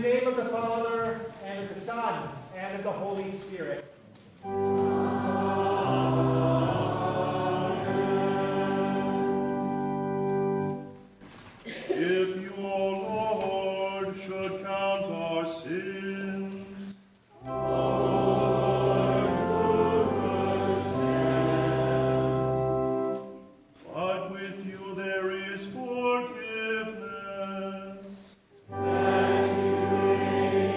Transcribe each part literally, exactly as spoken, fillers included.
name of the Father, and of the Son, and of the Holy Spirit. If you, O Lord, should count our sins, Lord, goodness send. But with you there is forgiveness. That you may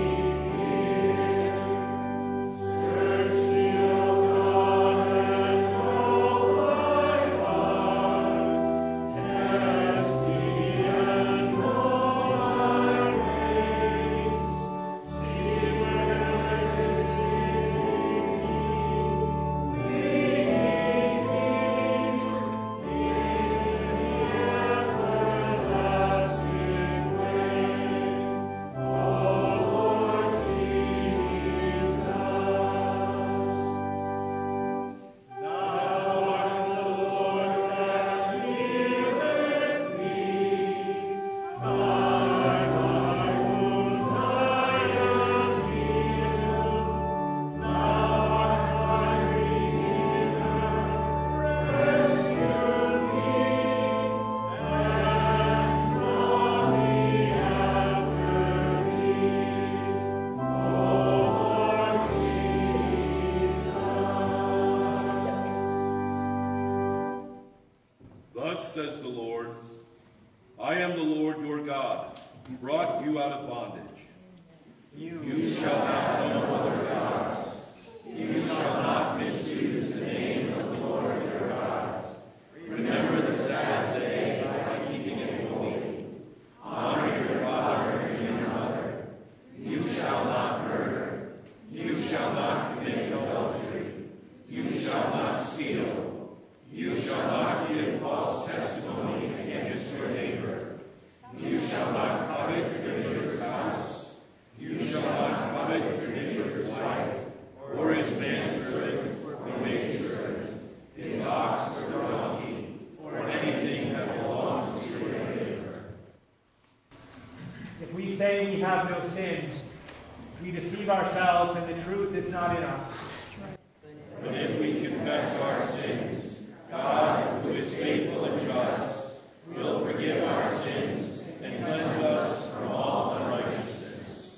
fear. Search me, O God, and know my heart. Test me and know my ways. See where there is sin in me. Lead me in the everlasting way. O Lord Jesus. Thou art the Lord that healeth me. By thy wounds I am healed. Thou art my Redeemer. Rescue me and draw me after thee. O Lord Jesus. Thus says the Lord, I am the Lord your God, who brought you out of bondage. You shall have no other gods. You shall not misuse the name of the Lord your God. Remember the Sabbath day by keeping it holy. Honor your father and your mother. You shall not murder. You shall not commit adultery. You shall not steal. You shall not give false testimony against your neighbor. You shall not covet your neighbor's house. You shall not covet your neighbor's wife, or his manservant, or maidservant, his ox or donkey, or anything that belongs to your neighbor. If we say we have no sin, we deceive ourselves and the truth is not in us. But if we confess our sins, God, who is faithful and just, will forgive our sins and cleanse us from all unrighteousness.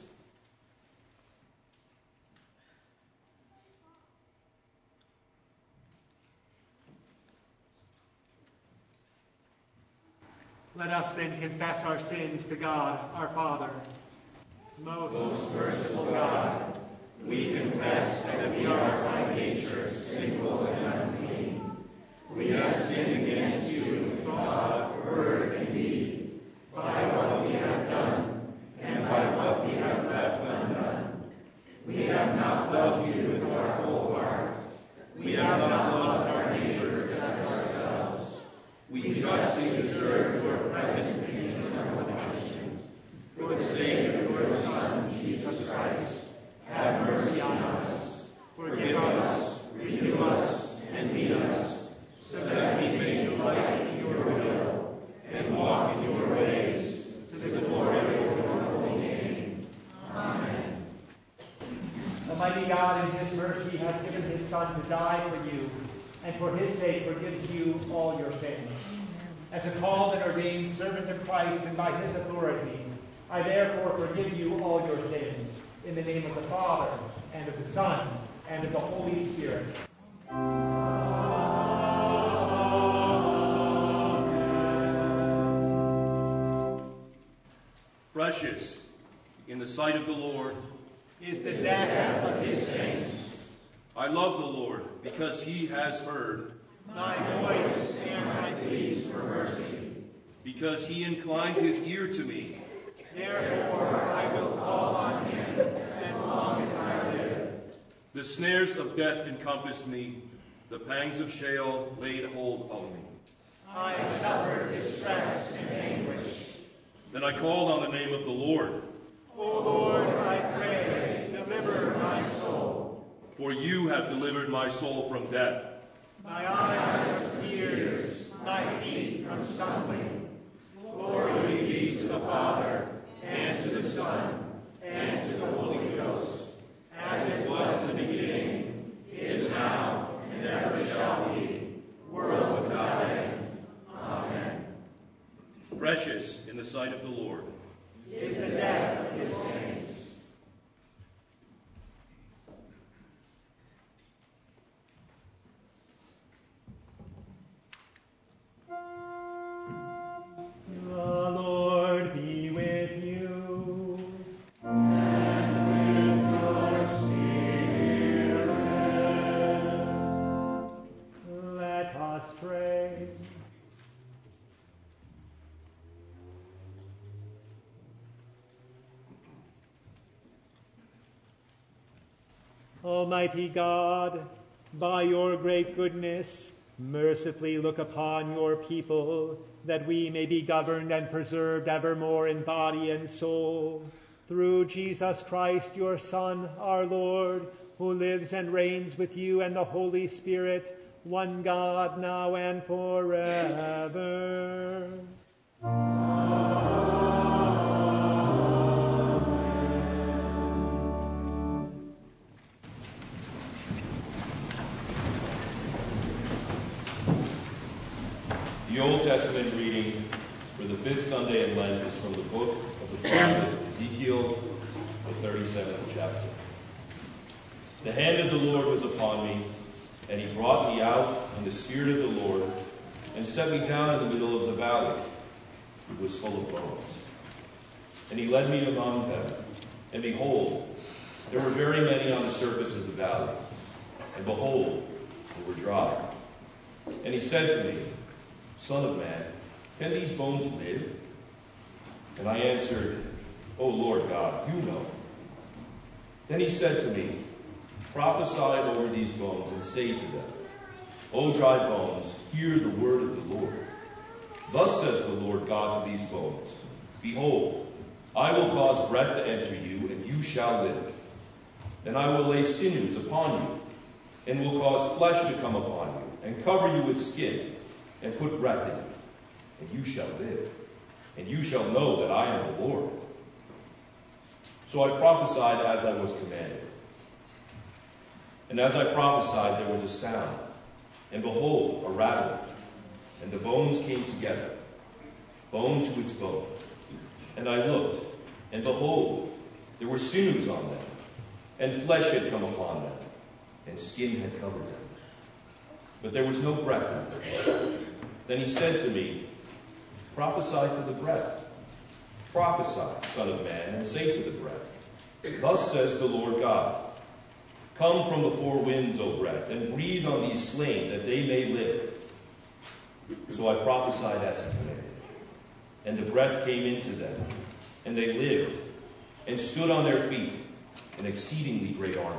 Let us then confess our sins to God, our Father. Most, Most merciful God, we confess that we are by nature sinful and unclean. We have sinned against you in thought, word, and deed, by what we have done, and by what we have left undone. We have not loved you with our whole heart. We have not loved our neighbors as ourselves. We justly deserve your present and eternal punishment. For the sake of your Son, Jesus Christ, have mercy on us. Forgive us, renew us, and lead us, so that we may delight in your will and walk in your ways, to the glory of your holy name. Amen. Almighty God, in his mercy, has given his Son to die for you, and for his sake forgives you all your sins. As a called and ordained servant of Christ and by his authority, I therefore forgive you all your sins, in the name of the Father, and of the Son, and of the Holy Spirit. Precious in the sight of the Lord Is the death of his saints. I love the Lord because he has heard, My voice and my pleas for mercy. because he inclined his ear to me. Therefore I will call on him as long as I live. The snares of death encompassed me. The pangs of Sheol laid hold of me. I suffered distress and anguish. Then I called on the name of the Lord. O Lord, I pray, deliver my soul. For you have delivered my soul from death. My eyes from tears, my feet from stumbling. Glory be to the Father, and to the Son, precious in the sight of the Lord is the death of his saints. The Lord be with you. And with your spirit. Let us pray. Almighty God, by your great goodness, mercifully look upon your people, that we may be governed and preserved evermore in body and soul. Through Jesus Christ, your Son, our Lord, who lives and reigns with you and the Holy Spirit, one God, now and forever. The Old Testament reading for the fifth Sunday in Lent is from the book of the prophet Ezekiel, the thirty-seventh chapter. The hand of the Lord was upon me, and he brought me out in the spirit of the Lord, and set me down in the middle of the valley. It was full of bones. And he led me among them, and behold, there were very many on the surface of the valley, and behold, they were dry. And he said to me, Son of man, can these bones live? And I answered, O Lord God, you know. Then he said to me, Prophesy over these bones and say to them, O dry bones, hear the word of the Lord. Thus says the Lord God to these bones, Behold, I will cause breath to enter you, and you shall live. And I will lay sinews upon you, and will cause flesh to come upon you, and cover you with skin, and put breath in you, and you shall live, and you shall know that I am the Lord. So I prophesied as I was commanded. And as I prophesied, there was a sound, and behold, a rattling, and the bones came together, bone to its bone. And I looked, and behold, there were sinews on them, and flesh had come upon them, and skin had covered them. But there was no breath in them. Then he said to me, Prophesy to the breath. Prophesy, Son of man, and say to the breath, Thus says the Lord God, Come from the four winds, O breath, and breathe on these slain, that they may live. So I prophesied as he commanded. And the breath came into them, and they lived, and stood on their feet, an exceedingly great army.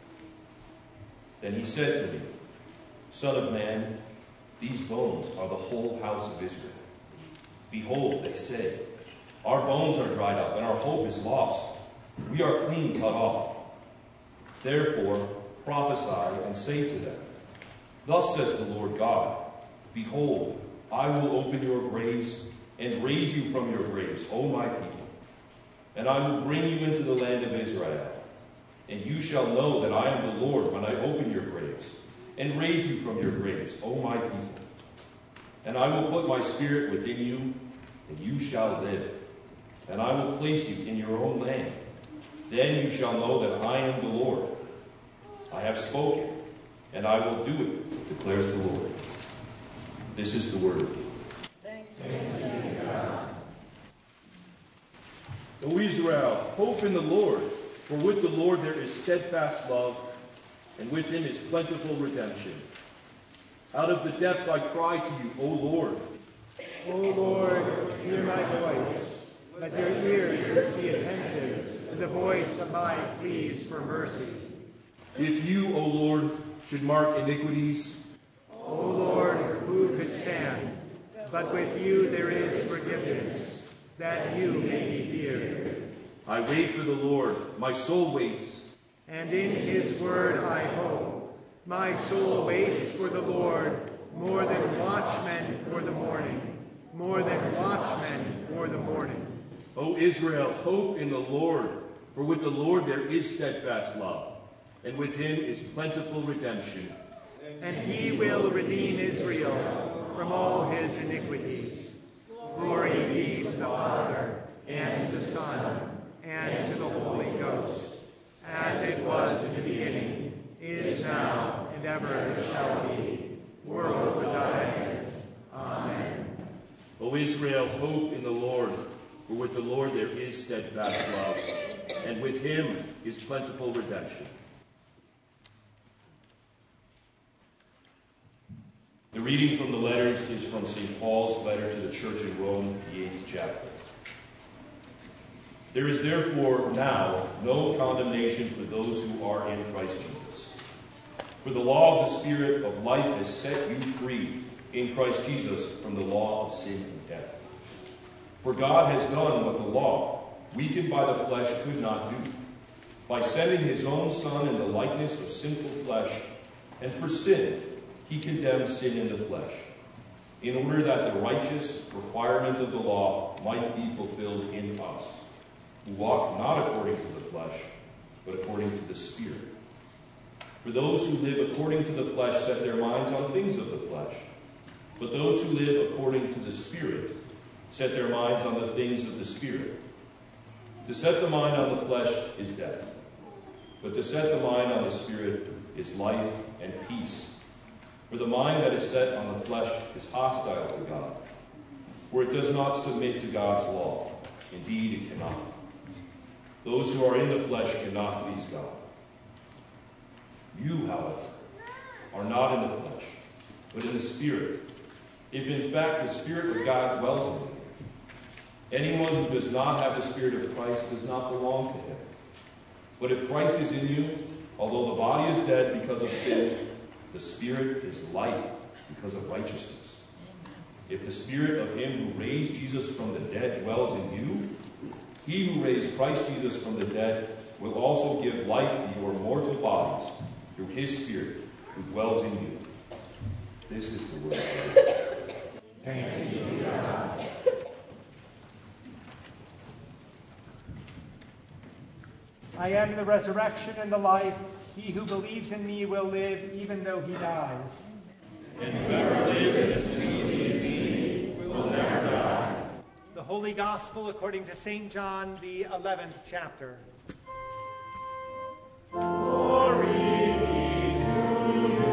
Then he said to me, Son of man, these bones are the whole house of Israel. Behold, they say, Our bones are dried up, and our hope is lost. We are clean cut off. Therefore, prophesy and say to them, Thus says the Lord God, Behold, I will open your graves and raise you from your graves, O my people. And I will bring you into the land of Israel. And you shall know that I am the Lord when I open your graves and raise you from your graves, O my people. And I will put my spirit within you, and you shall live. And I will place you in your own land. Then you shall know that I am the Lord. I have spoken, and I will do it, declares the Lord. This is the word of God. Thanks be to God. O Israel, hope in the Lord, for with the Lord there is steadfast love, and with him is plentiful redemption. Out of the depths I cry to you, O Lord. O Lord, hear my voice. Let your ears be attentive to the voice of my pleas for mercy. If you, O Lord, should mark iniquities, O Lord, who could stand? But with you there is forgiveness, that you may be feared. I wait for the Lord, my soul waits. And in his word I hope. My soul waits for the Lord, more than watchmen for the morning, more than watchmen for the morning. O Israel, hope in the Lord, for with the Lord there is steadfast love, and with him is plentiful redemption. And he will redeem Israel from all his iniquities. Glory be to the Father, and to the Son, and to the Holy Ghost, as it was in the beginning, is now, and ever shall be, world without end. Amen. O Israel, hope in the Lord, for with the Lord there is steadfast love, and with him is plentiful redemption. The reading from the letters is from Saint Paul's letter to the church in Rome, the eighth chapter. There is therefore now no condemnation for those who are in Christ Jesus. For the law of the Spirit of life has set you free in Christ Jesus from the law of sin and death. For God has done what the law, weakened by the flesh, could not do, by sending his own Son in the likeness of sinful flesh, and for sin he condemned sin in the flesh, in order that the righteous requirement of the law might be fulfilled in us, who walk not according to the flesh, but according to the Spirit. For those who live according to the flesh set their minds on things of the flesh, but those who live according to the Spirit set their minds on the things of the Spirit. To set the mind on the flesh is death, but to set the mind on the Spirit is life and peace. For the mind that is set on the flesh is hostile to God, for it does not submit to God's law. Indeed, it cannot. Those who are in the flesh cannot please God. You, however, are not in the flesh, but in the Spirit, if in fact the Spirit of God dwells in you. Anyone who does not have the Spirit of Christ does not belong to him. But if Christ is in you, although the body is dead because of sin, the Spirit is life because of righteousness. If the Spirit of him who raised Jesus from the dead dwells in you, he who raised Christ Jesus from the dead will also give life to your mortal bodies through his Spirit who dwells in you. This is the word of God. Thanks be to God. I am the resurrection and the life. He who believes in me will live even though he dies. And whoever lives and believes in me will never die. The Holy Gospel according to Saint John, the eleventh chapter. Glory be to you,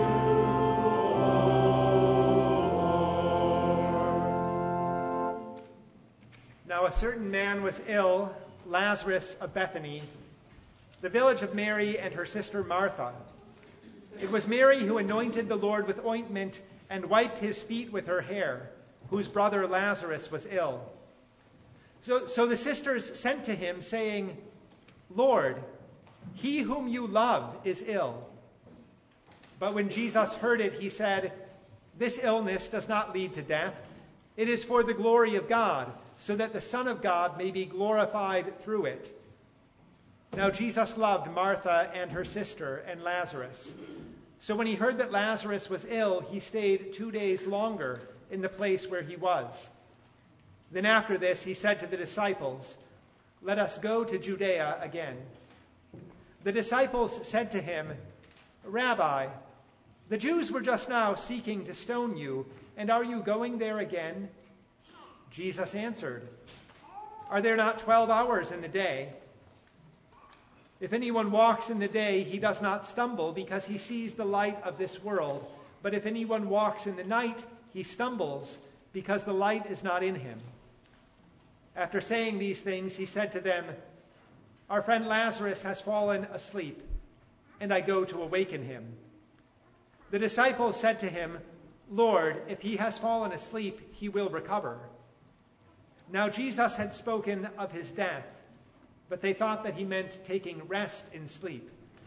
Lord. Now a certain man was ill, Lazarus of Bethany, the village of Mary and her sister Martha. It was Mary who anointed the Lord with ointment and wiped his feet with her hair, whose brother Lazarus was ill. So, so the sisters sent to him, saying, Lord, he whom you love is ill. But when Jesus heard it, he said, This illness does not lead to death. It is for the glory of God, so that the Son of God may be glorified through it. Now Jesus loved Martha and her sister and Lazarus. So when he heard that Lazarus was ill, he stayed two days longer in the place where he was. Then after this, he said to the disciples, Let us go to Judea again. The disciples said to him, Rabbi, the Jews were just now seeking to stone you, and are you going there again? Jesus answered, Are there not twelve hours in the day? If anyone walks in the day, he does not stumble because he sees the light of this world. But if anyone walks in the night, he stumbles because the light is not in him. After saying these things, he said to them, Our friend Lazarus has fallen asleep, and I go to awaken him. The disciples said to him, Lord, if he has fallen asleep, he will recover. Now Jesus had spoken of his death, but they thought that he meant taking rest in sleep.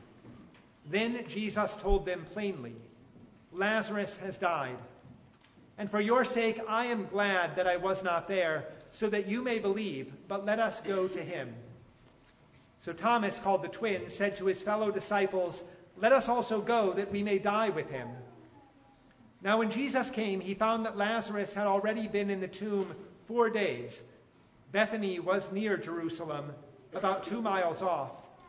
Then Jesus told them plainly, Lazarus has died, and for your sake I am glad that I was not there, so that you may believe, but let us go to him. So Thomas, called the twin, said to his fellow disciples, Let us also go, that we may die with him. Now when Jesus came, he found that Lazarus had already been in the tomb four days. Bethany was near Jerusalem, about two miles off.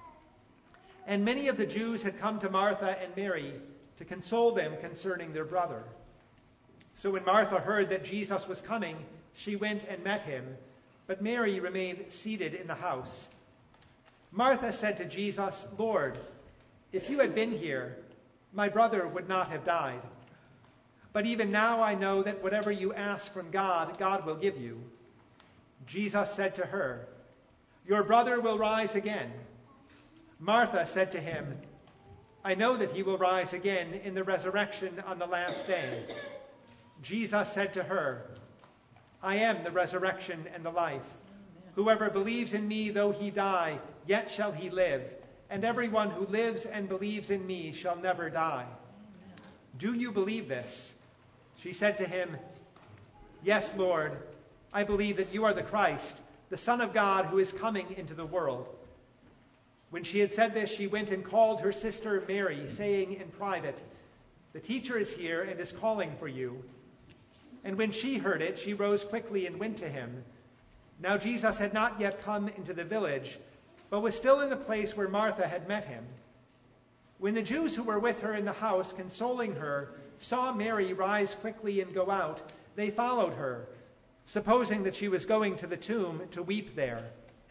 And many of the Jews had come to Martha and Mary to console them concerning their brother. So when Martha heard that Jesus was coming, she went and met him, but Mary remained seated in the house. Martha said to Jesus, "Lord, if you had been here, my brother would not have died. But even now I know that whatever you ask from God, God will give you." Jesus said to her, "Your brother will rise again." Martha said to him, "I know that he will rise again in the resurrection on the last day." Jesus said to her, "I am the resurrection and the life. Whoever believes in me, though he die, yet shall he live. And everyone who lives and believes in me shall never die." "Do you believe this?" She said to him, "Yes, Lord, I believe that you are the Christ, the Son of God, who is coming into the world." When she had said this, she went and called her sister Mary, saying in private, "The teacher is here and is calling for you." And when she heard it, she rose quickly and went to him. Now Jesus had not yet come into the village, but was still in the place where Martha had met him. When the Jews who were with her in the house, consoling her, saw Mary rise quickly and go out, they followed her, supposing that she was going to the tomb to weep there.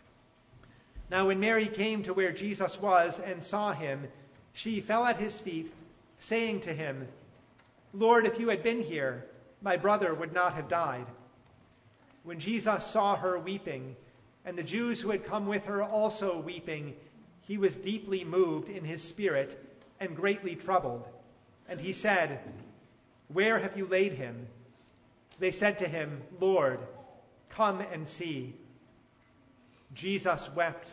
Now when Mary came to where Jesus was and saw him, she fell at his feet, saying to him, "Lord, if you had been here, my brother would not have died." When Jesus saw her weeping, and the Jews who had come with her also weeping, he was deeply moved in his spirit and greatly troubled. And he said, "Where have you laid him?" They said to him, "Lord, come and see." Jesus wept.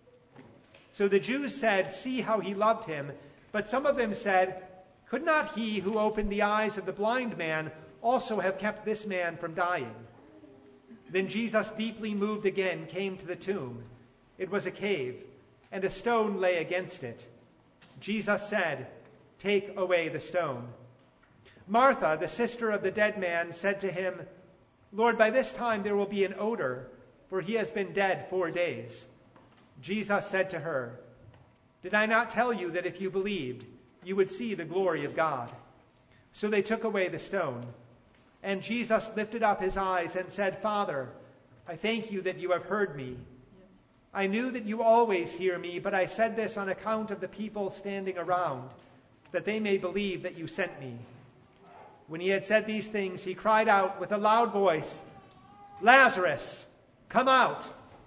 So the Jews said, "See how he loved him." But some of them said, "Could not he who opened the eyes of the blind man also have kept this man from dying?" Then Jesus, deeply moved again, came to the tomb. It was a cave, and a stone lay against it. Jesus said, "Take away the stone." Martha, the sister of the dead man, said to him, "Lord, by this time there will be an odor, for he has been dead four days." Jesus said to her, "Did I not tell you that if you believed, you would see the glory of God?" So they took away the stone. And Jesus lifted up his eyes and said, "Father, I thank you that you have heard me. I knew that you always hear me, but I said this on account of the people standing around, that they may believe that you sent me." When he had said these things, he cried out with a loud voice, "Lazarus, come out!"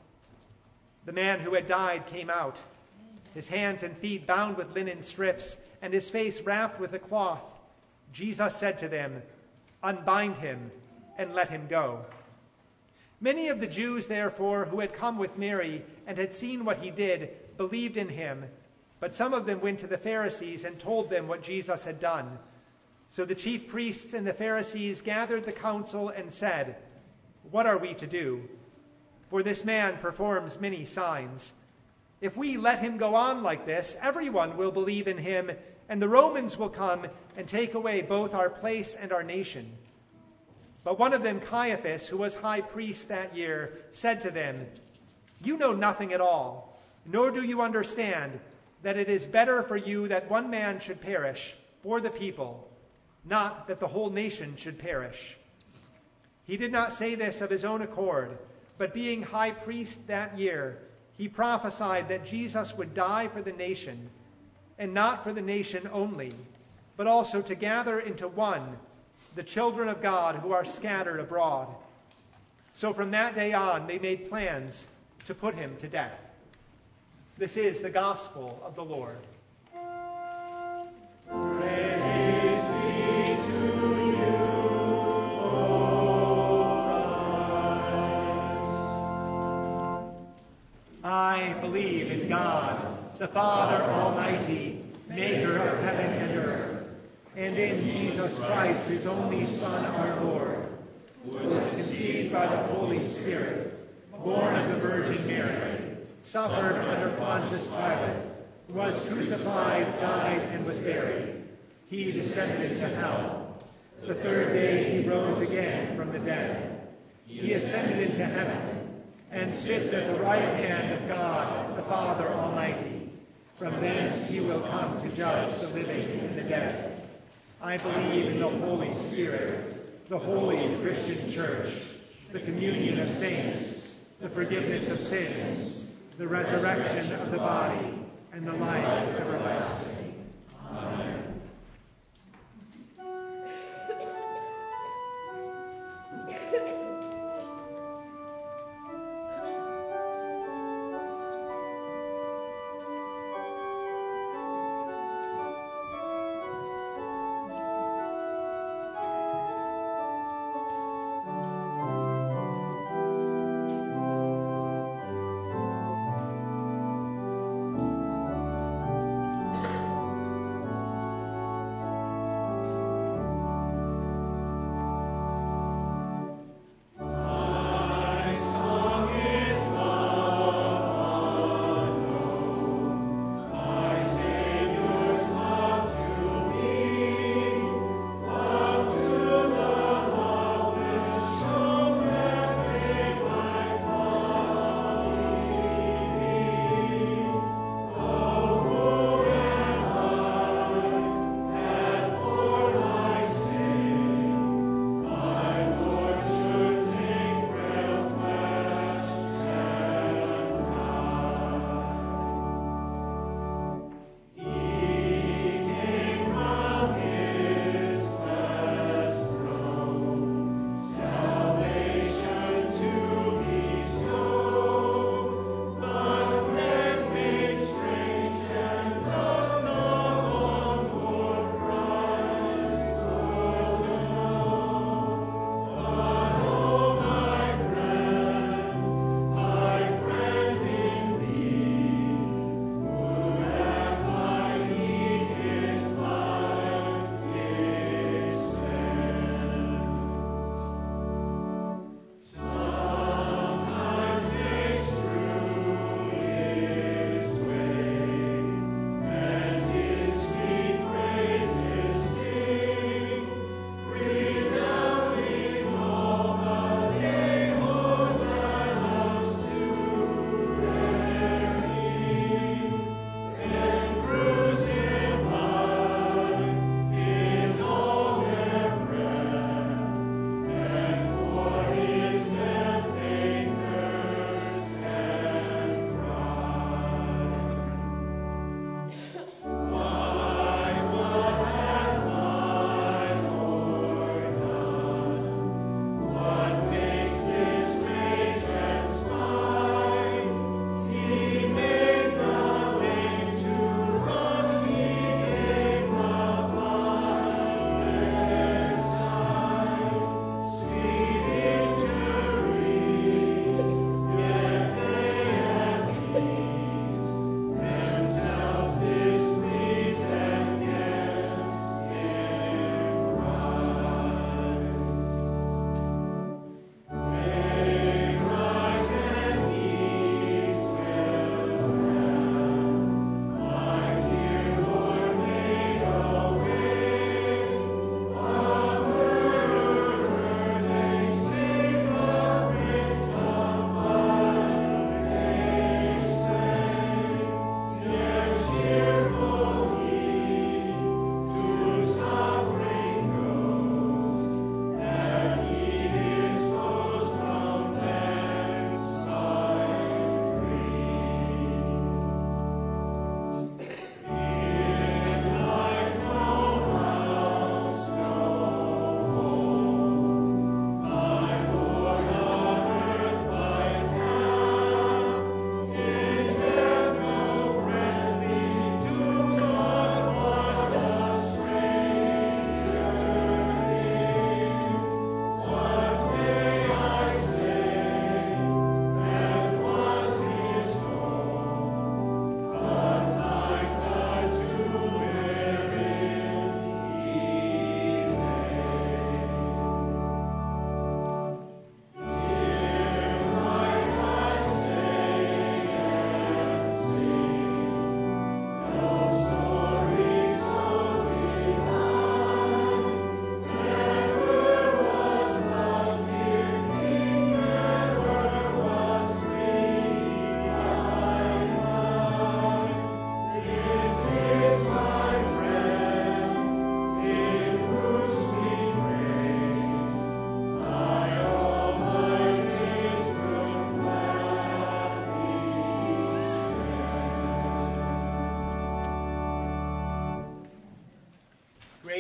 The man who had died came out, his hands and feet bound with linen strips, and his face wrapped with a cloth. Jesus said to them, "Unbind him and let him go." Many of the Jews, therefore, who had come with Mary and had seen what he did, believed in him, but some of them went to the Pharisees and told them what Jesus had done. So the chief priests and the Pharisees gathered the council and said, "What are we to do? For this man performs many signs. If we let him go on like this, everyone will believe in him, and the Romans will come and take away both our place and our nation." But one of them, Caiaphas, who was high priest that year, said to them, "You know nothing at all, nor do you understand that it is better for you that one man should perish for the people, not that the whole nation should perish." He did not say this of his own accord, but being high priest that year, he prophesied that Jesus would die for the nation, and not for the nation only, but also to gather into one the children of God who are scattered abroad. So from that day on, they made plans to put him to death. This is the gospel of the Lord. Praise be to you, O Christ. I believe in God, the Father Almighty, maker of heaven and earth, and in Jesus Christ, his only Son, our Lord, who was conceived by the Holy Spirit, born of the Virgin Mary, suffered under Pontius Pilate, was crucified, died, and was buried. He descended to hell. The third day he rose again from the dead. He ascended into heaven, and sits at the right hand of God, the Father Almighty. From thence he will come to judge the living and the dead. I believe in the Holy Spirit, the holy Christian Church, the communion of saints, the forgiveness of sins, the resurrection of the body, and the life everlasting. Amen.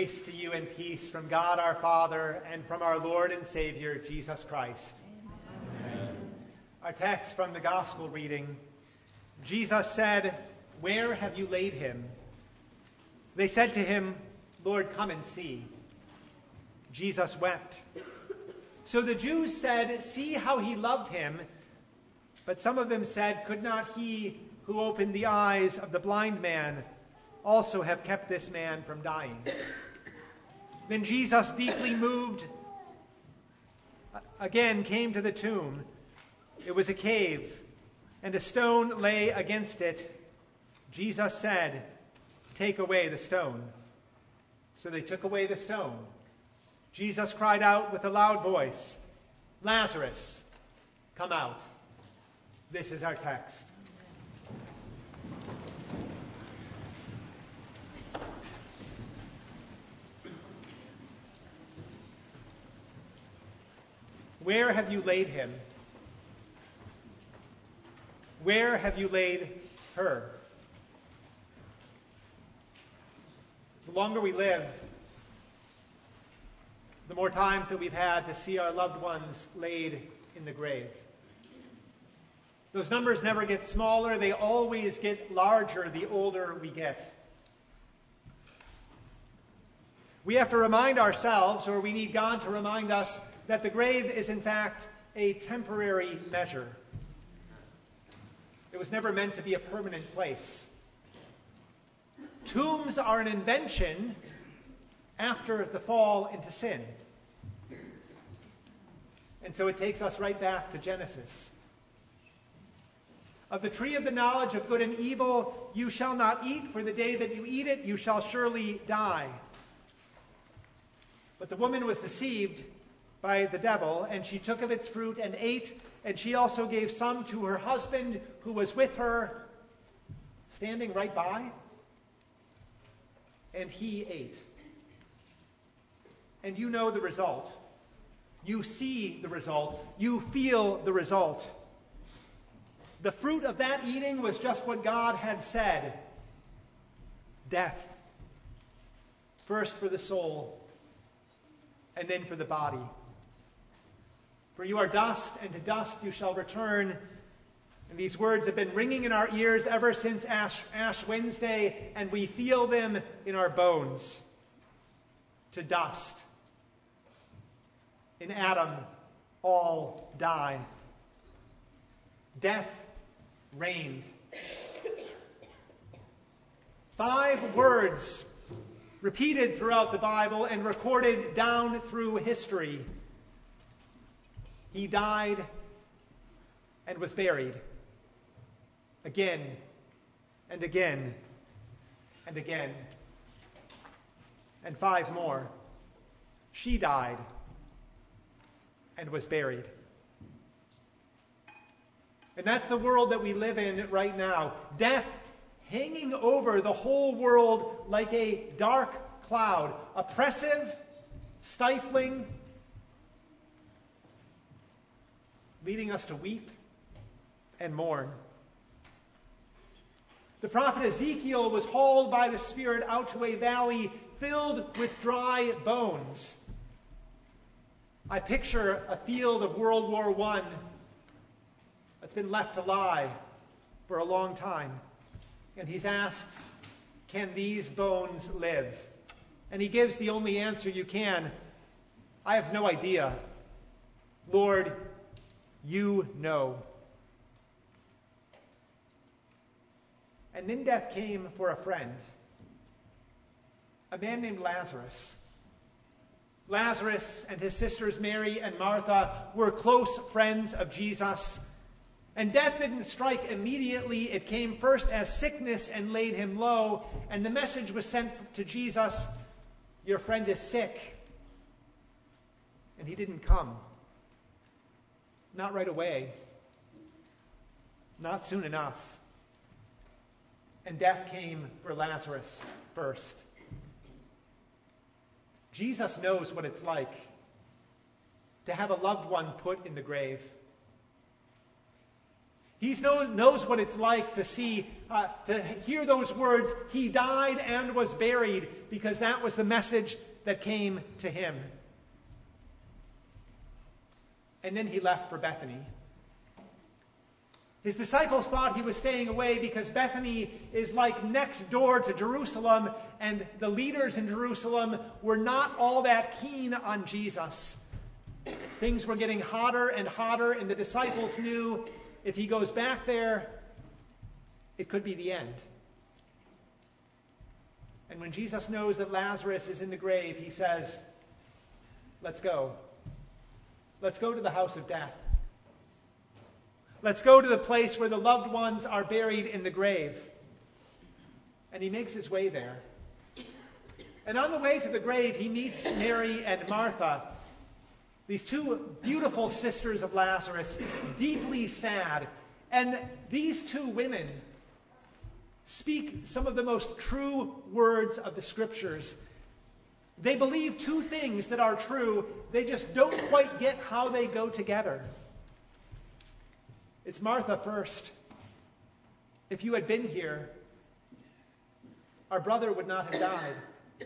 Grace to you and peace from God our Father and from our Lord and Savior, Jesus Christ. Amen. Our text from the Gospel reading. Jesus said, "Where have you laid him?" They said to him, "Lord, come and see." Jesus wept. So the Jews said, "See how he loved him." But some of them said, "Could not he who opened the eyes of the blind man also have kept this man from dying?" Then Jesus, deeply moved, again came to the tomb. It was a cave, and a stone lay against it. Jesus said, "Take away the stone." So they took away the stone. Jesus cried out with a loud voice, "Lazarus, come out." This is our text. Where have you laid him? Where have you laid her? The longer we live, the more times that we've had to see our loved ones laid in the grave. Those numbers never get smaller, they always get larger the older we get. We have to remind ourselves, or we need God to remind us, that the grave is in fact a temporary measure. It was never meant to be a permanent place. Tombs are an invention after the fall into sin. And so it takes us right back to Genesis. Of the tree of the knowledge of good and evil you shall not eat, for the day that you eat it you shall surely die. But the woman was deceived by the devil, and she took of its fruit and ate, and she also gave some to her husband who was with her, standing right by, and he ate. And you know the result. You see the result. You feel the result. The fruit of that eating was just what God had said. Death. First for the soul, and then for the body. For you are dust, and to dust you shall return. And these words have been ringing in our ears ever since Ash, Ash Wednesday, and we feel them in our bones. To dust. In Adam, all die. Death reigned. Five words repeated throughout the Bible and recorded down through history. He died and was buried. Again and again and again. And five more. She died and was buried. And that's the world that we live in right now. Death hanging over the whole world like a dark cloud. Oppressive, stifling, leading us to weep and mourn. The prophet Ezekiel was hauled by the Spirit out to a valley filled with dry bones. I picture a field of World War One that's been left to lie for a long time. And he's asked, can these bones live? And he gives the only answer you can. I have no idea. Lord, you know. And then death came for a friend, a man named Lazarus. Lazarus and his sisters Mary and Martha were close friends of Jesus. And death didn't strike immediately. It came first as sickness and laid him low. And the message was sent to Jesus, your friend is sick. And he didn't come. Not right away. Not soon enough. And death came for Lazarus first. Jesus knows what it's like to have a loved one put in the grave. He knows, knows what it's like to see, uh, to hear those words, he died and was buried, because that was the message that came to him. And then he left for Bethany. His disciples thought he was staying away because Bethany is like next door to Jerusalem, and the leaders in Jerusalem were not all that keen on Jesus. Things were getting hotter and hotter, and the disciples knew if he goes back there, it could be the end. And when Jesus knows that Lazarus is in the grave, he says, let's go. Let's go to the house of death. Let's go to the place where the loved ones are buried in the grave. And he makes his way there. And on the way to the grave, he meets Mary and Martha, these two beautiful sisters of Lazarus, deeply sad. And these two women speak some of the most true words of the Scriptures. They believe two things that are true. They just don't quite get how they go together. It's Martha first. If you had been here, our brother would not have died.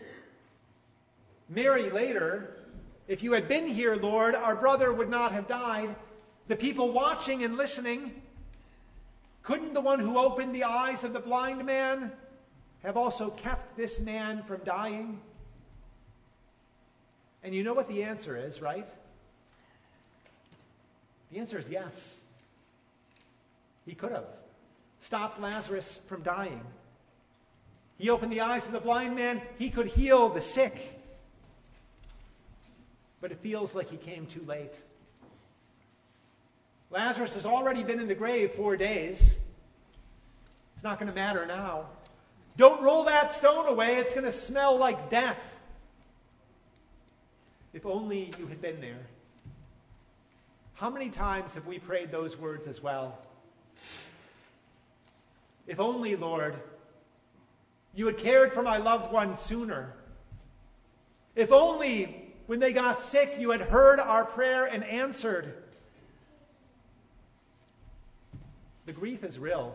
Mary later, if you had been here, Lord, our brother would not have died. The people watching and listening, couldn't the one who opened the eyes of the blind man have also kept this man from dying? And you know what the answer is, right? The answer is yes. He could have stopped Lazarus from dying. He opened the eyes of the blind man. He could heal the sick. But it feels like he came too late. Lazarus has already been in the grave four days. It's not going to matter now. Don't roll that stone away. It's going to smell like death. If only you had been there. How many times have we prayed those words as well? If only, Lord, you had cared for my loved one sooner. If only, when they got sick, you had heard our prayer and answered. The grief is real.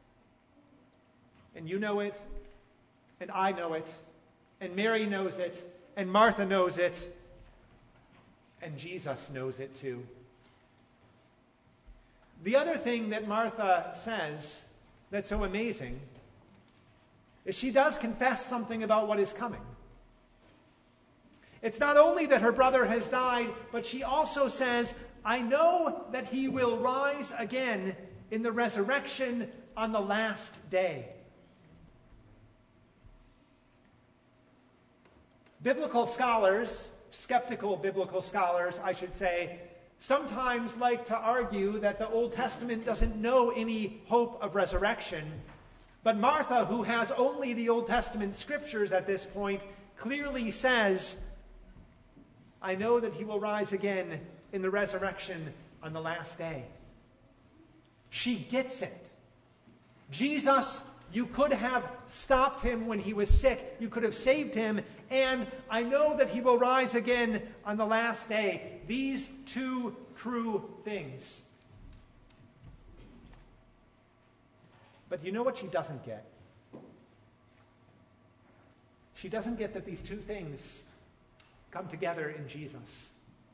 And you know it, and I know it, and Mary knows it, and Martha knows it, and Jesus knows it too. The other thing that Martha says that's so amazing is she does confess something about what is coming. It's not only that her brother has died, but she also says, I know that he will rise again in the resurrection on the last day. Biblical scholars, skeptical biblical scholars, I should say, sometimes like to argue that the Old Testament doesn't know any hope of resurrection. But Martha, who has only the Old Testament scriptures at this point, clearly says, I know that he will rise again in the resurrection on the last day. She gets it. Jesus, you could have stopped him when he was sick. You could have saved him. And I know that he will rise again on the last day. These two true things. But you know what she doesn't get? She doesn't get that these two things come together in Jesus.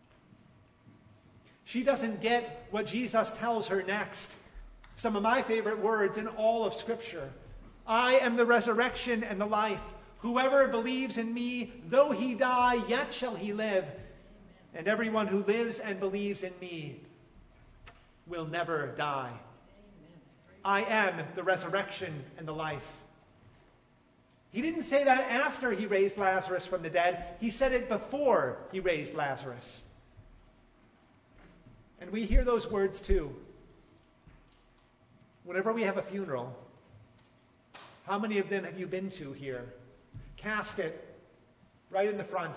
She doesn't get what Jesus tells her next. Some of my favorite words in all of Scripture. I am the resurrection and the life. Whoever believes in me, though he die, yet shall he live. And everyone who lives and believes in me will never die. I am the resurrection and the life. He didn't say that after he raised Lazarus from the dead. He said it before he raised Lazarus. And we hear those words too. Whenever we have a funeral, how many of them have you been to here? Casket, right in the front.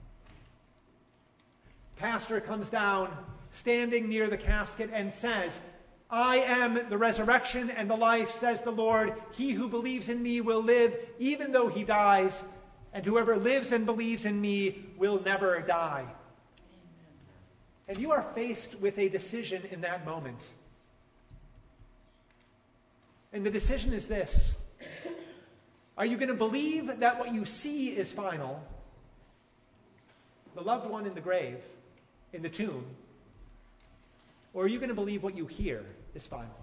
Pastor comes down, standing near the casket, and says, I am the resurrection and the life, says the Lord. He who believes in me will live, even though he dies, and whoever lives and believes in me will never die. Amen. And you are faced with a decision in that moment. And the decision is this. Are you going to believe that what you see is final? The loved one in the grave, in the tomb. Or are you going to believe what you hear is final?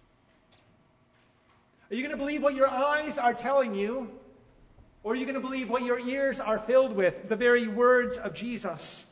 Are you going to believe what your eyes are telling you? Or are you going to believe what your ears are filled with, the very words of Jesus?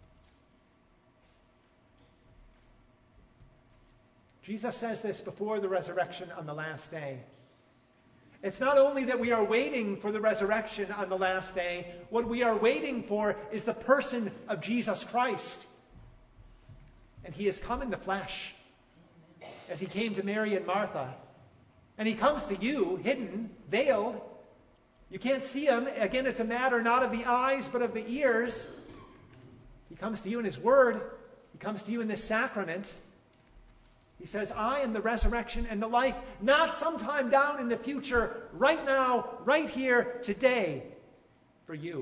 Jesus says this before the resurrection on the last day. It's not only that we are waiting for the resurrection on the last day. What we are waiting for is the person of Jesus Christ. And he has come in the flesh, as he came to Mary and Martha. And he comes to you, hidden, veiled. You can't see him. Again, it's a matter not of the eyes, but of the ears. He comes to you in his word. He comes to you in this sacrament. He says, I am the resurrection and the life, not sometime down in the future, right now, right here, today, for you.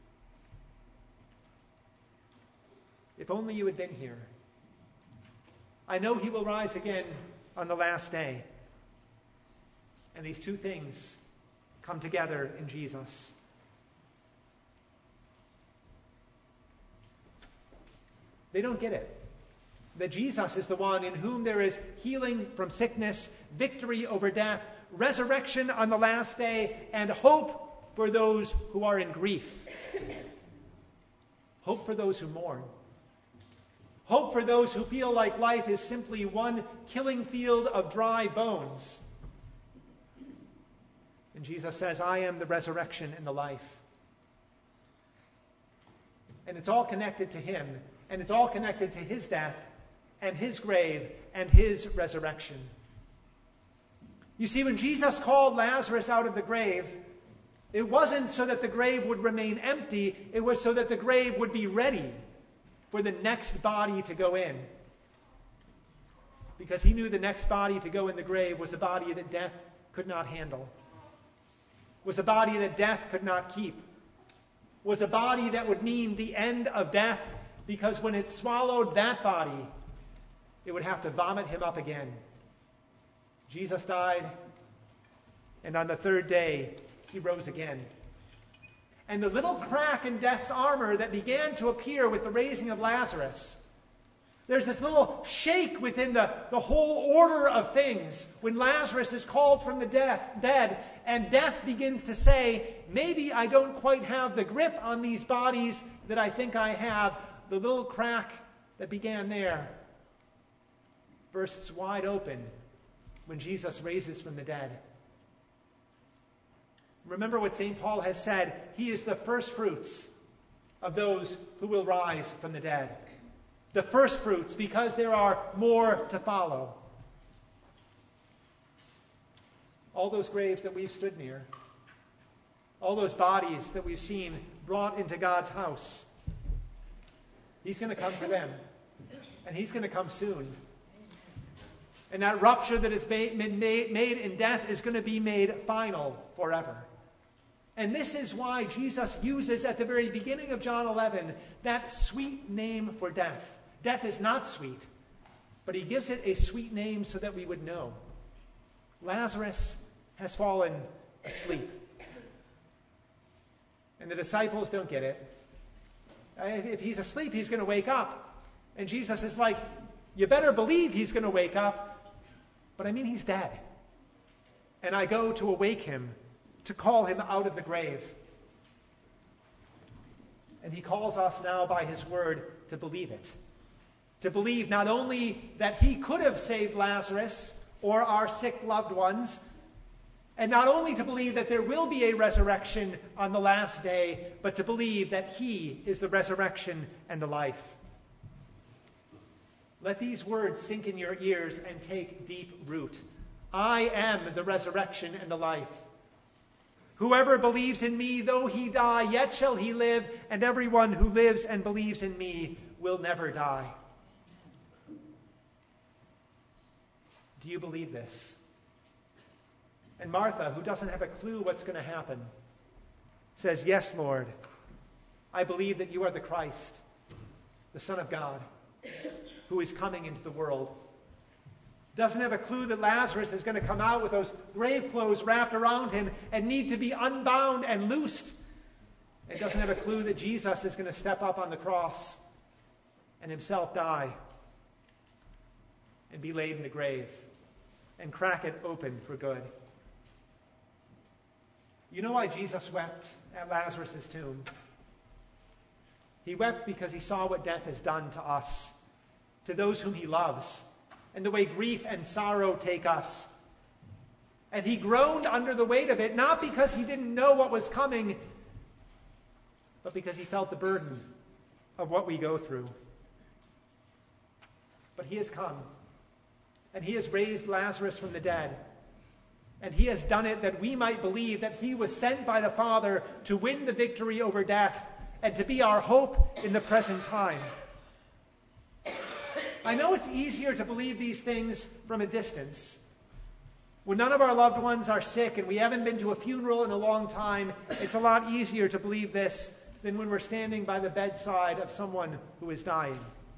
If only you had been here. I know he will rise again on the last day. And these two things come together in Jesus. They don't get it. That Jesus is the one in whom there is healing from sickness, victory over death, resurrection on the last day, and hope for those who are in grief. Hope for those who mourn. Hope for those who feel like life is simply one killing field of dry bones. And Jesus says, I am the resurrection and the life. And it's all connected to him, and it's all connected to his death, and his grave, and his resurrection. You see, when Jesus called Lazarus out of the grave, it wasn't so that the grave would remain empty, it was so that the grave would be ready for the next body to go in. Because he knew the next body to go in the grave was a body that death could not handle, was a body that death could not keep, was a body that would mean the end of death, because when it swallowed that body, it would have to vomit him up again. Jesus died, and on the third day, he rose again. And the little crack in death's armor that began to appear with the raising of Lazarus, there's this little shake within the, the whole order of things when Lazarus is called from the death, dead, and death begins to say, maybe I don't quite have the grip on these bodies that I think I have. The little crack that began there bursts wide open when Jesus raises from the dead. Remember what Saint Paul has said. He is the first fruits of those who will rise from the dead. The first fruits, because there are more to follow. All those graves that we've stood near, all those bodies that we've seen brought into God's house, he's going to come for them. And he's going to come soon. And that rupture that has been made, made in death is going to be made final forever. And this is why Jesus uses at the very beginning of John eleven that sweet name for death. Death is not sweet, but he gives it a sweet name so that we would know. Lazarus has fallen asleep. And the disciples don't get it. If he's asleep, he's going to wake up. And Jesus is like, you better believe he's going to wake up. But I mean, he's dead. And I go to awake him, to call him out of the grave. And he calls us now by his word to believe it. To believe not only that he could have saved Lazarus or our sick loved ones, and not only to believe that there will be a resurrection on the last day, but to believe that he is the resurrection and the life. Let these words sink in your ears and take deep root. I am the resurrection and the life. Whoever believes in me, though he die, yet shall he live, and everyone who lives and believes in me will never die. Do you believe this? And Martha, who doesn't have a clue what's going to happen, says, yes, Lord, I believe that you are the Christ, the Son of God, who is coming into the world. Doesn't have a clue that Lazarus is going to come out with those grave clothes wrapped around him and need to be unbound and loosed. It doesn't have a clue that Jesus is going to step up on the cross and himself die and be laid in the grave and crack it open for good. You know why Jesus wept at Lazarus' tomb? He wept because he saw what death has done to us, to those whom he loves, and the way grief and sorrow take us. And he groaned under the weight of it, not because he didn't know what was coming, but because he felt the burden of what we go through. But he has come, and he has raised Lazarus from the dead. And he has done it that we might believe that he was sent by the Father to win the victory over death and to be our hope in the present time. I know it's easier to believe these things from a distance. When none of our loved ones are sick and we haven't been to a funeral in a long time, it's a lot easier to believe this than when we're standing by the bedside of someone who is dying.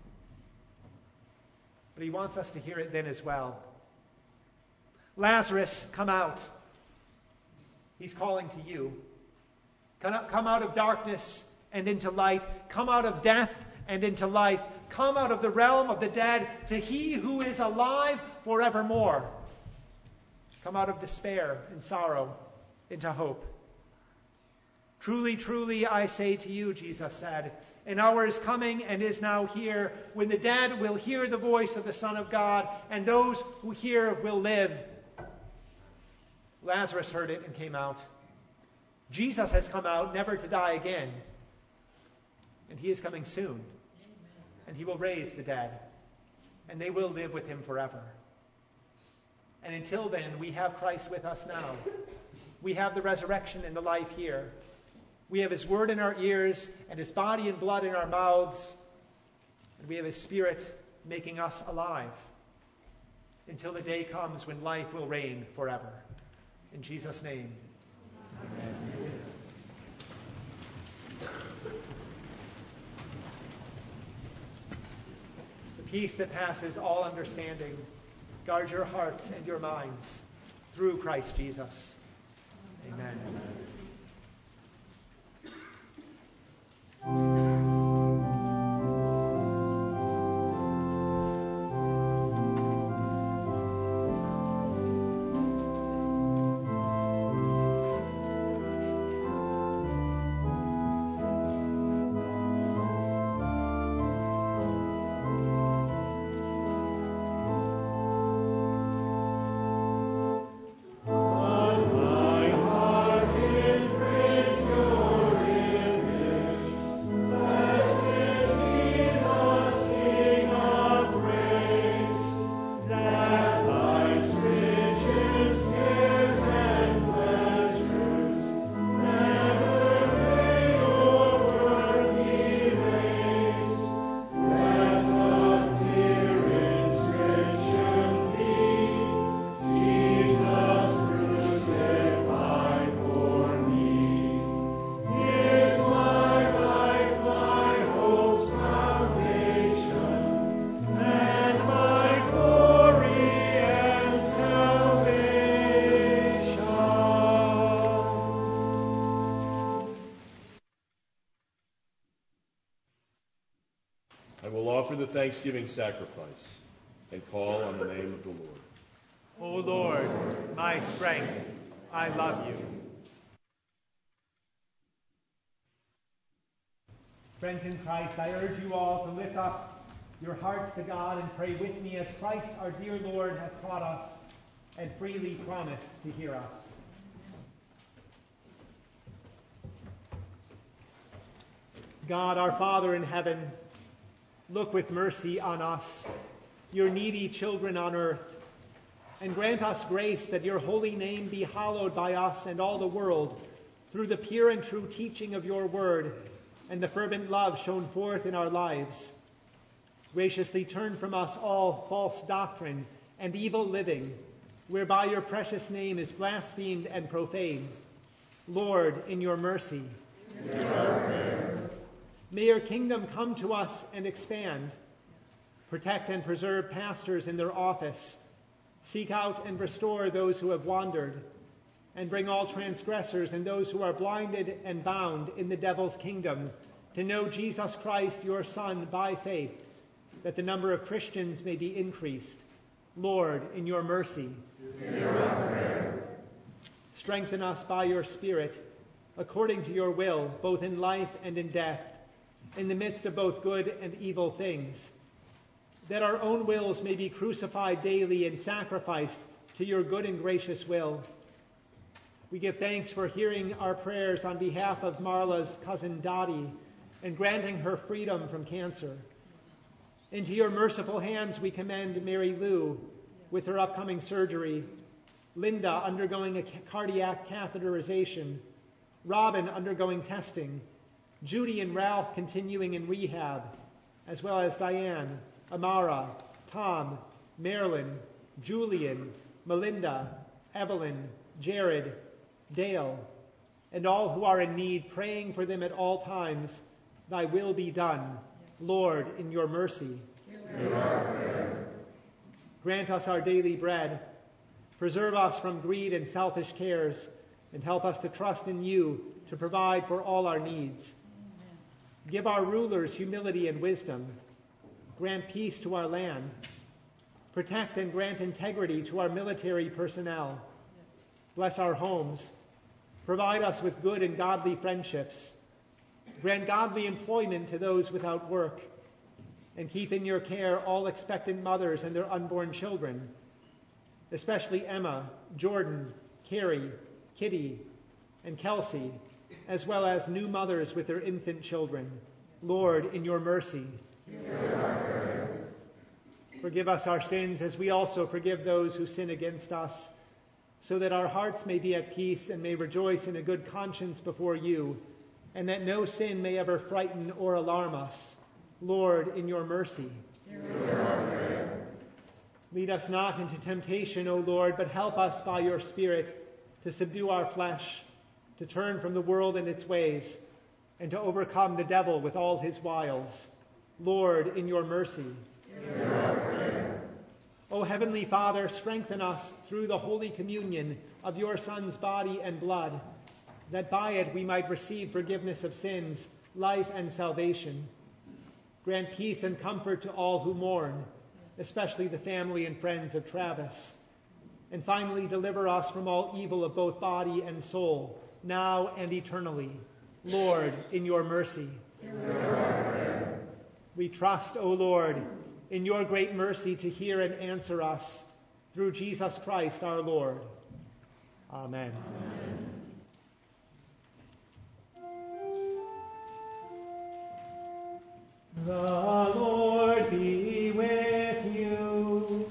But he wants us to hear it then as well. Lazarus, come out. He's calling to you. Come out of darkness and into light. Come out of death and into life. Come out of the realm of the dead to he who is alive forevermore. Come out of despair and sorrow into hope. Truly, truly, I say to you, Jesus said, an hour is coming and is now here when the dead will hear the voice of the Son of God, and those who hear will live. Lazarus heard it and came out. Jesus has come out never to die again. And he is coming soon. And he will raise the dead. And they will live with him forever. And until then, we have Christ with us now. We have the resurrection and the life here. We have his word in our ears and his body and blood in our mouths. And we have his Spirit making us alive until the day comes when life will reign forever. In Jesus' name, amen. The peace that passes all understanding, guard your hearts and your minds through Christ Jesus. Amen. The thanksgiving sacrifice and call on the name of the Lord. O Lord, my strength, I love you. Friends in Christ, I urge you all to lift up your hearts to God and pray with me as Christ, our dear Lord, has taught us and freely promised to hear us. God, our Father in heaven, look with mercy on us, your needy children on earth, and grant us grace that your holy name be hallowed by us and all the world through the pure and true teaching of your word and the fervent love shown forth in our lives. Graciously turn from us all false doctrine and evil living, whereby your precious name is blasphemed and profaned. Lord, in your mercy, may your kingdom come to us and expand. Protect and preserve pastors in their office, Seek out and restore those who have wandered, and bring all transgressors and those who are blinded and bound in the devil's kingdom to know Jesus Christ, your Son, by faith, that the number of Christians may be increased. Lord, in your mercy, hear our prayer. Strengthen us by your Spirit, according to your will, both in life and in death, in the midst of both good and evil things, that our own wills may be crucified daily and sacrificed to your good and gracious will. We give thanks for hearing our prayers on behalf of Marla's cousin Dottie and granting her freedom from cancer. Into your merciful hands we commend Mary Lou with her upcoming surgery, Linda undergoing a cardiac catheterization, Robin undergoing testing, Judy and Ralph continuing in rehab, as well as Diane, Amara, Tom, Marilyn, Julian, Melinda, Evelyn, Jared, Dale, and all who are in need, praying for them at all times. Thy will be done, Lord, in your mercy. Hear our prayer. Grant us our daily bread. Preserve us from greed and selfish cares, and help us to trust in you to provide for all our needs. Give our rulers humility and wisdom. Grant peace to our land. Protect and grant integrity to our military personnel. Bless our homes. Provide us with good and godly friendships. Grant godly employment to those without work. And keep in your care all expectant mothers and their unborn children, especially Emma, Jordan, Carrie, Kitty, and Kelsey, as well as new mothers with their infant children. Lord, in your mercy, hear our prayer. Forgive us our sins as we also forgive those who sin against us, so that our hearts may be at peace and may rejoice in a good conscience before you, and that no sin may ever frighten or alarm us. Lord, in your mercy, hear our prayer. Lead us not into temptation, O Lord, but help us by your Spirit to subdue our flesh, to turn from the world and its ways, and to overcome the devil with all his wiles. Lord, in your mercy, hear our prayer. O Heavenly Father, strengthen us through the Holy Communion of your Son's body and blood, that by it we might receive forgiveness of sins, life, and salvation. Grant peace and comfort to all who mourn, especially the family and friends of Travis. And finally, deliver us from all evil of both body and soul, now and eternally. Lord, in your mercy, hear our prayer. We trust, O Lord, in your great mercy to hear and answer us, through Jesus Christ our Lord. Amen. Amen. The Lord be with you.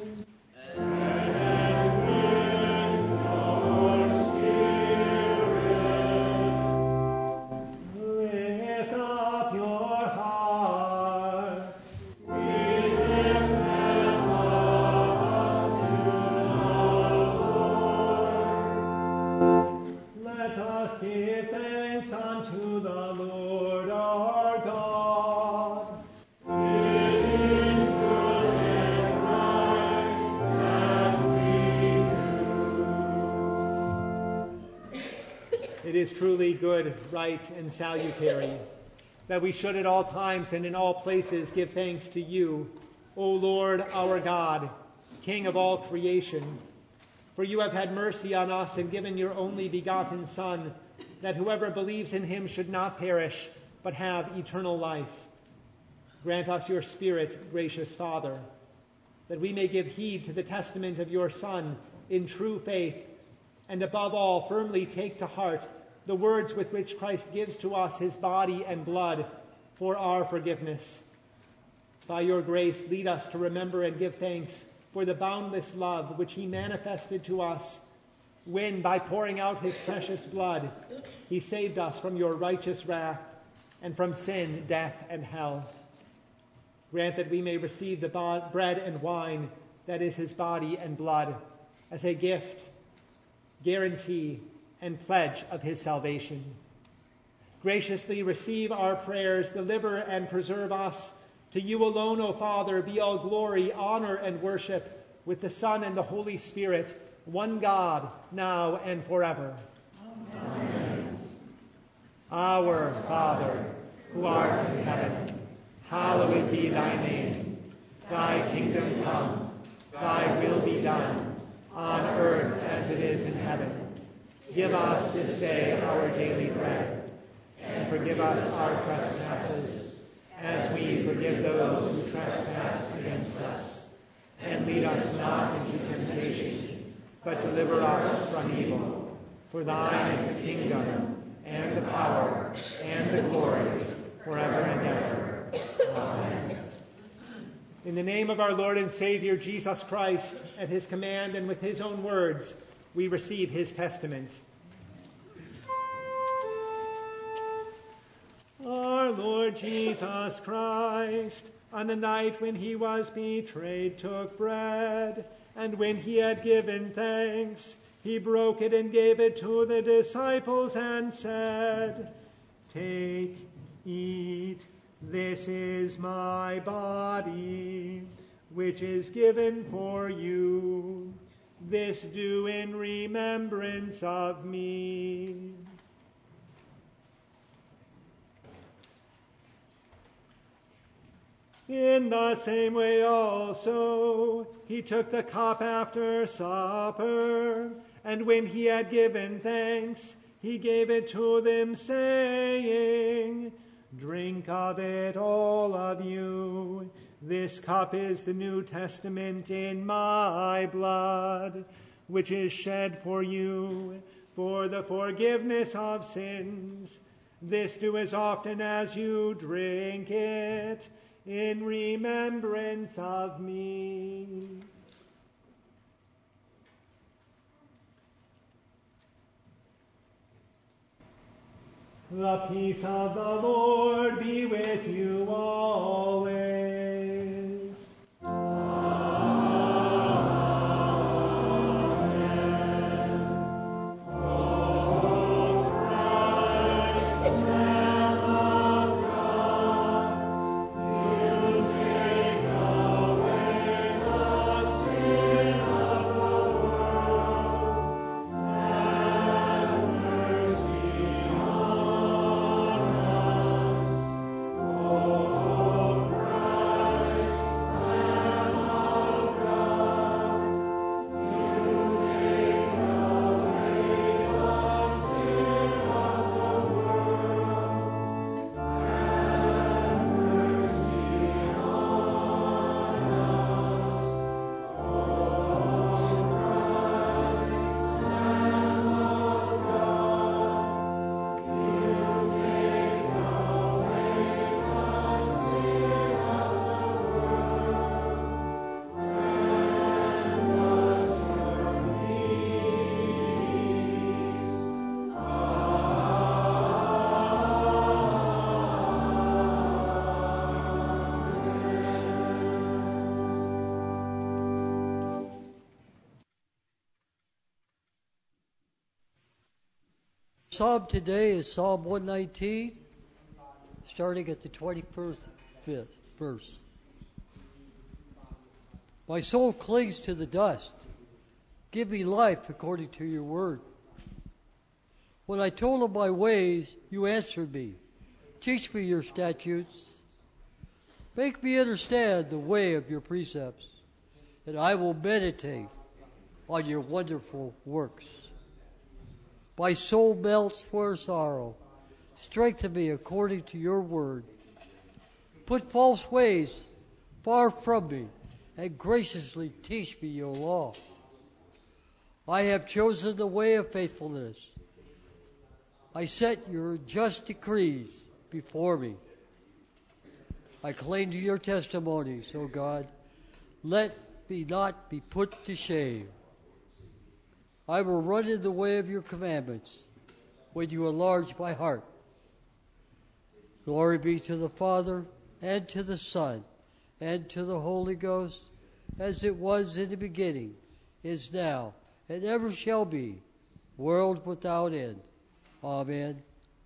And with your spirit. Lift up your hearts. We lift them up to the Lord. Let us give thanks unto the Lord our God. It is truly good, right, and salutary that we should at all times and in all places give thanks to you, O Lord our God, King of all creation. For you have had mercy on us and given your only begotten Son, that whoever believes in him should not perish, but have eternal life. Grant us your Spirit, gracious Father, that we may give heed to the testament of your Son in true faith, and above all firmly take to heart the words with which Christ gives to us his body and blood for our forgiveness. By your grace, lead us to remember and give thanks for the boundless love which he manifested to us when, by pouring out his precious blood, he saved us from your righteous wrath and from sin, death, and hell. Grant that we may receive the bread and wine that is his body and blood as a gift, guarantee, and pledge of his salvation. Graciously receive our prayers, deliver and preserve us. To you alone, O Father, be all glory, honor, and worship with the Son and the Holy Spirit, one God, now and forever. Amen. Our Father, who art in heaven, hallowed be thy name. Thy kingdom come, thy will be done, on earth as it is in heaven. Give us this day our daily bread, and forgive us our trespasses, as we forgive those who trespass against us. And lead us not into temptation, but deliver us from evil. For thine is the kingdom, and the power, and the glory, forever and ever. Amen. In the name of our Lord and Savior Jesus Christ, at his command and with his own words, we receive his testament. Our Lord Jesus Christ, on the night when he was betrayed, took bread, and when he had given thanks, he broke it and gave it to the disciples and said, "Take, eat, this is my body, which is given for you. This do in remembrance of me." In the same way also, he took the cup after supper, and when he had given thanks, he gave it to them, saying, "Drink of it, all of you. This cup is the New Testament in my blood, which is shed for you for the forgiveness of sins. This do as often as you drink it, in remembrance of me." The peace of the Lord be with you always. Psalm today is Psalm one nineteen, starting at the twenty-first verse. My soul clings to the dust. Give me life according to your word. When I told of my ways, you answered me. Teach me your statutes. Make me understand the way of your precepts, and I will meditate on your wonderful works. My soul melts for sorrow. Strengthen me according to your word. Put false ways far from me, and graciously teach me your law. I have chosen the way of faithfulness. I set your just decrees before me. I cling to your testimonies, O God. Let me not be put to shame. I will run in the way of your commandments when you enlarge my heart. Glory be to the Father, and to the Son, and to the Holy Ghost, as it was in the beginning, is now, and ever shall be, world without end. Amen.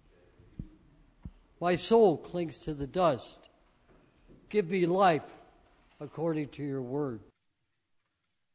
My soul clings to the dust. Give me life according to your word.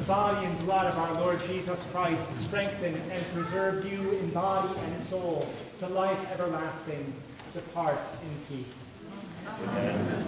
the body and blood of our Lord Jesus Christ strengthen and preserve you in body and soul to life everlasting. Depart in peace. Amen.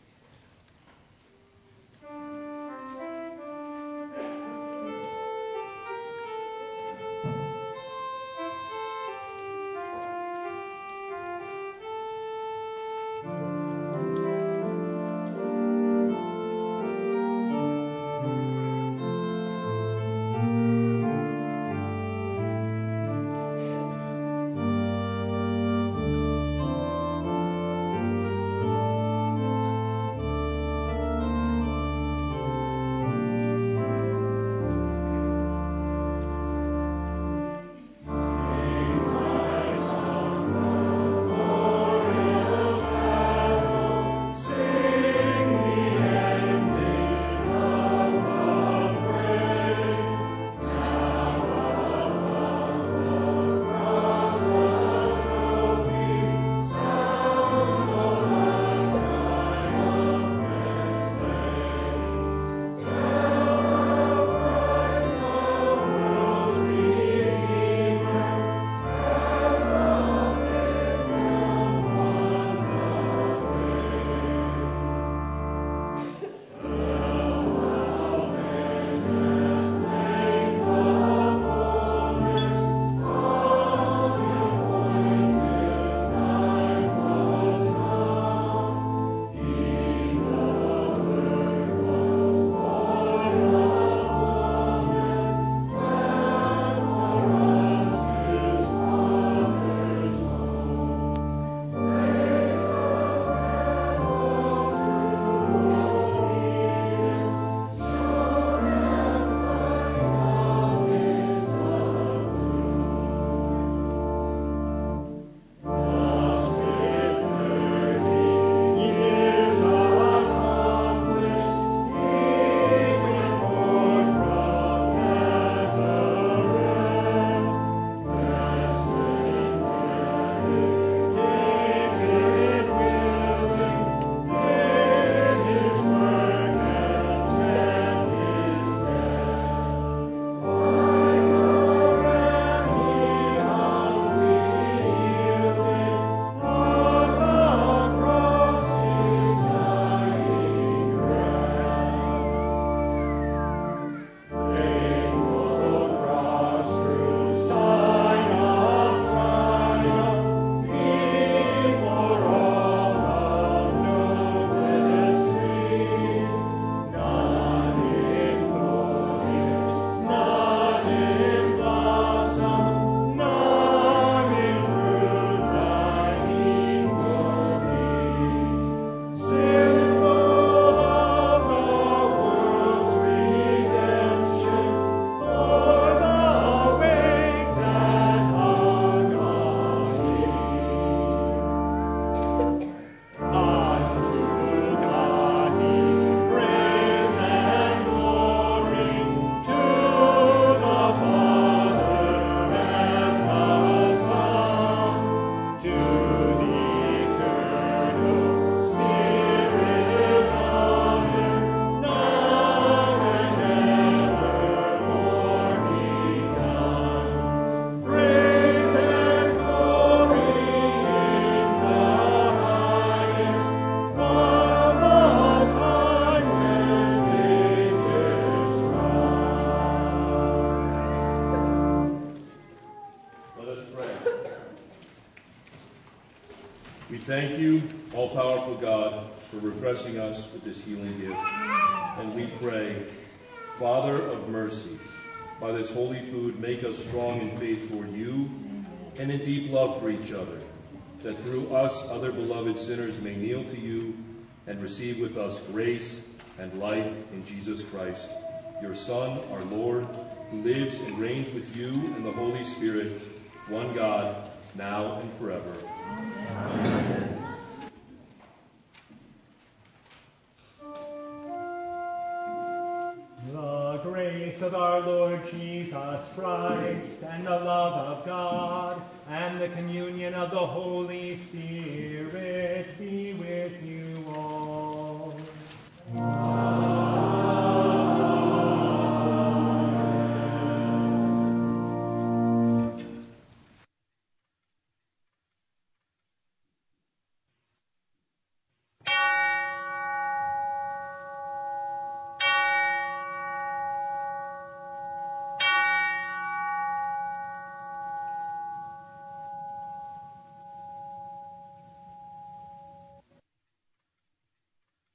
Thank you, all-powerful God, for refreshing us with this healing gift. And we pray, Father of mercy, by this holy food, make us strong in faith toward you and in deep love for each other, that through us other beloved sinners may kneel to you and receive with us grace and life in Jesus Christ, your Son, our Lord, who lives and reigns with you and the Holy Spirit, one God, now and forever. Amen. The grace of our Lord Jesus Christ, and the love of God, and the communion of the Holy Spirit be with